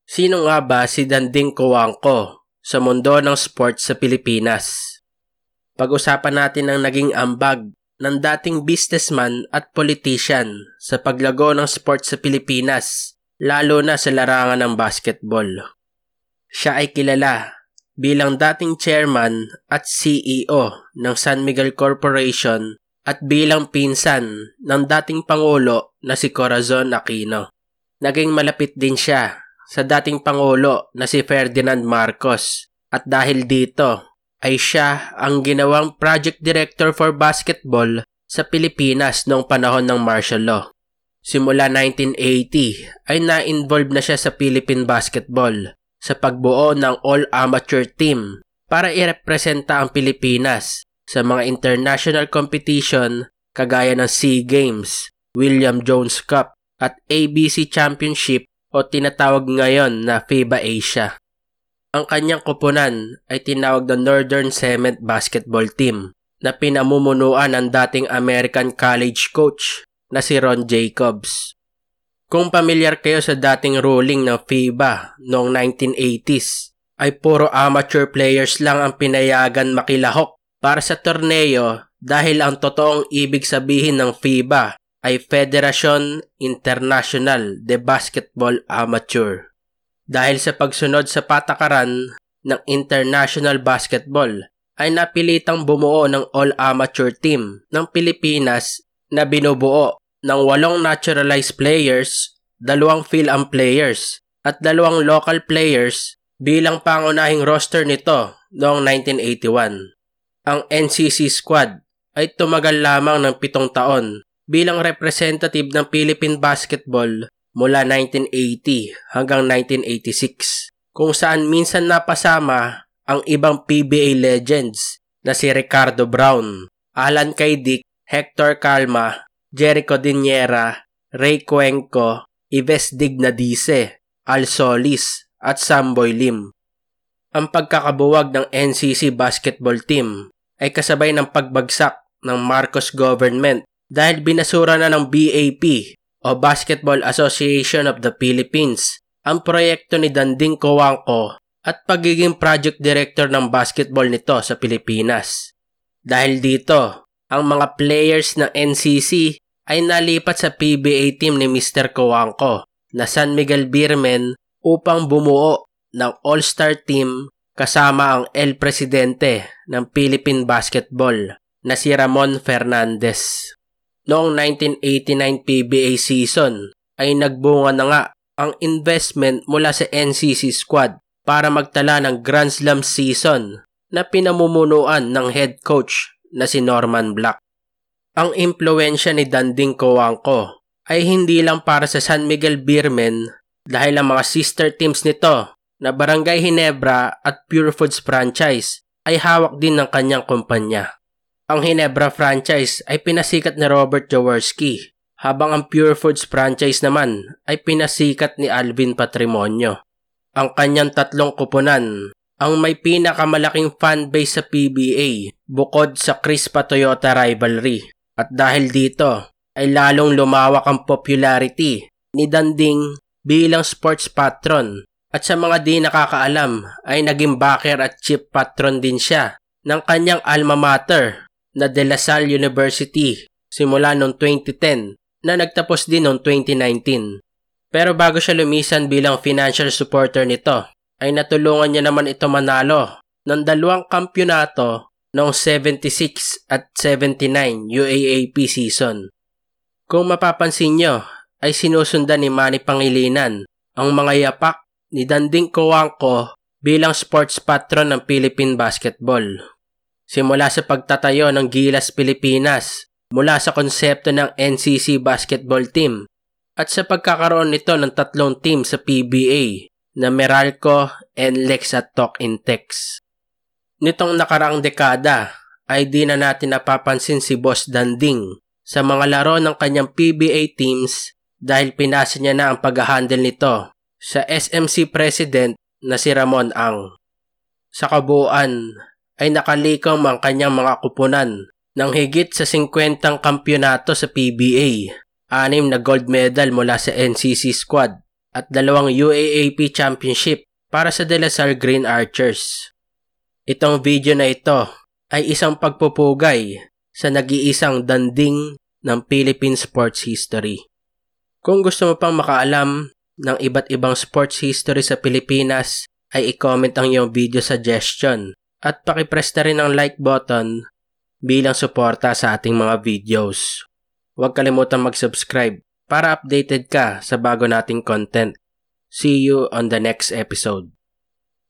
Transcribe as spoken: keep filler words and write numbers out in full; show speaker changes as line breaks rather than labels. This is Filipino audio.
Sino nga ba si Danding Cojuangco sa mundo ng sports sa Pilipinas? Pag-usapan natin ang naging ambag ng dating businessman at politician sa paglago ng sports sa Pilipinas, lalo na sa larangan ng basketball. Siya ay kilala bilang dating chairman at C E O ng San Miguel Corporation at bilang pinsan ng dating Pangulo na si Corazon Aquino. Naging malapit din siya sa dating Pangulo na si Ferdinand Marcos at dahil dito ay siya ang ginawang Project Director for Basketball sa Pilipinas noong panahon ng martial law. Simula nineteen eighty ay na-involve na siya sa Philippine Basketball sa pagbuo ng all-amateur team para irepresenta ang Pilipinas sa mga international competition kagaya ng SEA Games, William Jones Cup at A B C Championship o tinatawag ngayon na FIBA Asia. Ang kanyang koponan ay tinawag na Northern Cement Basketball Team na pinamumunuan ng dating American college coach na si Ron Jacobs. Kung pamilyar kayo sa dating ruling ng FIBA noong nineteen eighties, ay puro amateur players lang ang pinayagan makilahok para sa torneo dahil ang totoong ibig sabihin ng FIBA ay Federation International de Basketball Amateur. Dahil sa pagsunod sa patakaran ng International Basketball, ay napilitang bumuo ng all-amateur team ng Pilipinas na binubuo ng walong naturalized players, dalawang Phil-Am players, at dalawang local players bilang pangunahing roster nito noong nineteen eighty-one. Ang N C C squad ay tumagal lamang ng pitong taon bilang representative ng Philippine Basketball mula nineteen eighty hanggang nineteen eighty-six, kung saan minsan napasama ang ibang P B A legends na si Ricardo Brown, Alan Caydic, Hector Calma, Jericho Diniera, Ray Cuenco, Yves Dignadice, Al Solis at Samboy Lim. Ang pagkakabuwag ng N C C basketball team ay kasabay ng pagbagsak ng Marcos government dahil binasura na ng B A P o Basketball Association of the Philippines ang proyekto ni Danding Cojuangco at pagiging project director ng basketball nito sa Pilipinas. Dahil dito, ang mga players ng N C C ay nalipat sa P B A team ni Mister Cojuangco na San Miguel Beermen upang bumuo ng all-star team kasama ang El Presidente ng Philippine Basketball na si Ramon Fernandez. Noong nineteen eighty-nine P B A season ay nagbunga na nga ang investment mula sa N C C squad para magtala ng Grand Slam season na pinamumunuan ng head coach na si Norman Black. Ang impluwensya ni Danding Cojuangco ay hindi lang para sa San Miguel Beermen dahil ang mga sister teams nito na Barangay Ginebra at Pure Foods franchise ay hawak din ng kanyang kumpanya. Ang Ginebra franchise ay pinasikat ni Robert Jaworski, habang ang Pure Foods franchise naman ay pinasikat ni Alvin Patrimonio. Ang kanyang tatlong kupunan ang may pinakamalaking fanbase sa P B A bukod sa Crispa Toyota rivalry. At dahil dito ay lalong lumawak ang popularity ni Danding bilang sports patron. At sa mga di nakakaalam ay naging backer at chief patron din siya ng kanyang alma mater na De La Salle University simula noong twenty ten na nagtapos din noong twenty nineteen. Pero bago siya lumisan bilang financial supporter nito, ay natulungan niya naman ito manalo ng dalawang kampyonato noong seventy-six at seventy-nine U A A P season. Kung mapapansin nyo, ay sinusundan ni Manny Pangilinan ang mga yapak ni Danding Cojuangco bilang sports patron ng Philippine Basketball. Simula sa pagtatayo ng Gilas Pilipinas mula sa konsepto ng N C C basketball team at sa pagkakaroon nito ng tatlong team sa P B A na Meralco, N L E X at Talk Intex. Nitong nakaraang dekada ay di na natin napapansin si Boss Danding sa mga laro ng kanyang P B A teams dahil pinasa niya na ang pag-handle nito sa S M C President na si Ramon Ang. Sa kabuuan ay nakalikom ang kanyang mga kupunan ng higit sa fifty kampyonato sa P B A, anim na gold medal mula sa N C C squad at dalawang U A A P Championship para sa De La Salle Green Archers. Itong video na ito ay isang pagpupugay sa nag-iisang danding ng Philippine sports history. Kung gusto mo pang makaalam ng iba't ibang sports history sa Pilipinas, ay i-comment ang iyong video suggestion at pakipress na rin ang like button bilang suporta sa ating mga videos. Huwag kalimutang mag-subscribe para updated ka sa bago nating content. See you on the next episode.